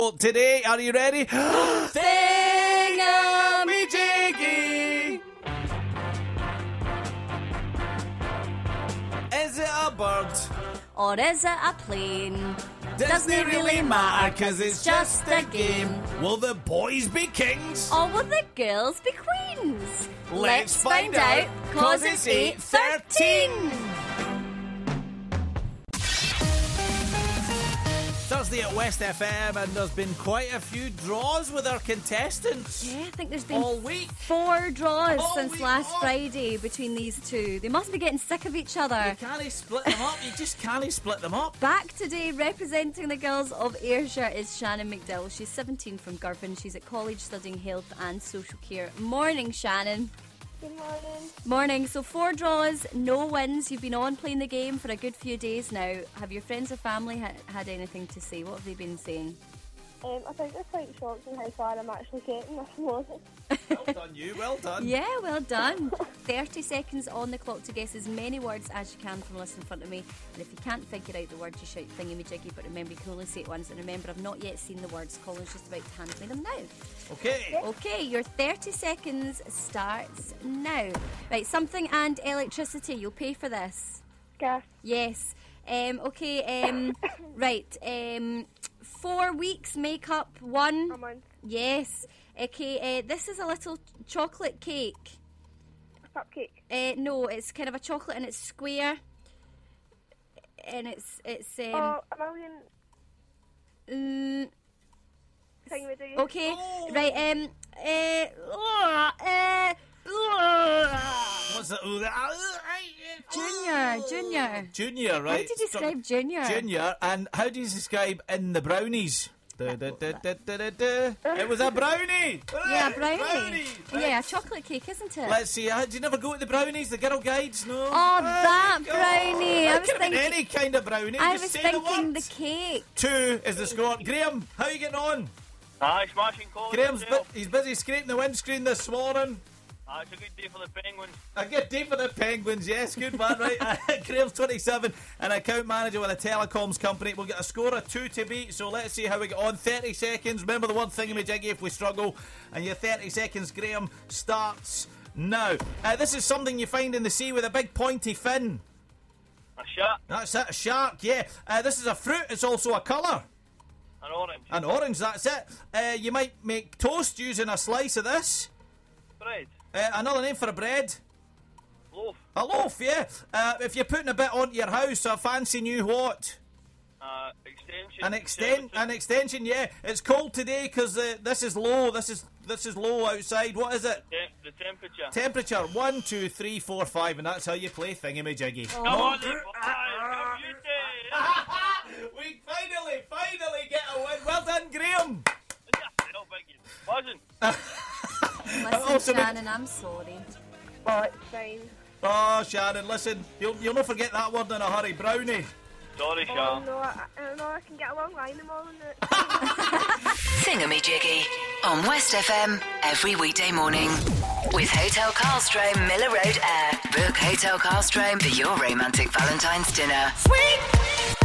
Well, today, are you ready? Thingamajiggy! Is it a bird? Or is it a plane? Doesn't it really matter, cause it's just a game. Will the boys be kings? Or will the girls be queens? Let's find out, cause it's 8:13. Thursday at West FM, and there's been quite a few draws with our contestants. Yeah, I think there's been all week. 4 draws All since week last long. Friday between these two. They must be getting sick of each other. You can't split them up. You just can't split them up. Back today, representing the girls of Ayrshire, is Shannon McDowell. She's 17 from Girvan. She's at college studying health and social care. Morning, Shannon. Good morning. Morning. So 4 draws, no wins. You've been on playing the game for a good few days now. Have your friends or family had anything to say? What have they been saying? I think they're quite shocked in how far I'm actually getting this morning. Well done, you. Well done. Yeah, well done. 30 seconds on the clock to guess as many words as you can from the list in front of me. And if you can't figure out the word, you shout thingamajiggy. But remember, you can only say it once. And remember, I've not yet seen the words. Colin's just about to hand me them now. Okay. Okay, your 30 seconds starts now. Right, something and electricity. You'll pay for this. Gas. Yes. Right. 4 weeks make up one. A month. Yes. Okay, this is a little chocolate cake. A cupcake. No, it's kind of a chocolate and it's square. And it's A million thingamajiggy. okay. Right, What's that? Junior, right? How do you describe Junior? Junior, and how do you describe in the brownies? It was a brownie! Yeah, a brownie. Right. Yeah, a chocolate cake, isn't it? Let's see, do you never go to the brownies, the girl guides? No? Oh, that brownie. I It was could have been thinking- any kind of brownie. I Just was say thinking the words. cake. 2 is the score. Graham, how are you getting on? Aye, smashing Colin. Graham's he's busy scraping the windscreen this morning. Aye, it's a good day for the Penguins. A good day for the Penguins, yes, good man, right? Graham's 27, an account manager with a telecoms company. We'll get a score of 2 to beat, so let's see how we get on. 30 seconds, remember the word thingamajiggy if we struggle. And your 30 seconds, Graham, starts now. This is something you find in the sea with a big pointy fin. A shark. That's it, a shark, yeah. This is a fruit, it's also a colour. An orange. An orange, that's it. You might make toast using a slice of this. Bread. Another name for a bread. Loaf. A loaf, yeah. If you're putting a bit onto your house, a fancy new what? Extension. An extension, yeah. It's cold today because this is low. This is low outside. What is it? The temperature. Temperature 1, 2, 3, 4, 5, and that's how you play thingamajiggy. Come on, then, boys. Come you We finally get a win. Well done, Graham. Wasn't. Listen, Shannon, I'm sorry. Oh, it's fine. Oh, Shannon, listen, you'll not forget that word in a hurry. Brownie. Sorry, Oh, Sean. no, I know I can get a long line tomorrow. Thingamajiggy on West FM every weekday morning. With Hotel Carlstrom, Miller Road Air. Book Hotel Carlstrom for your romantic Valentine's dinner. Sweet!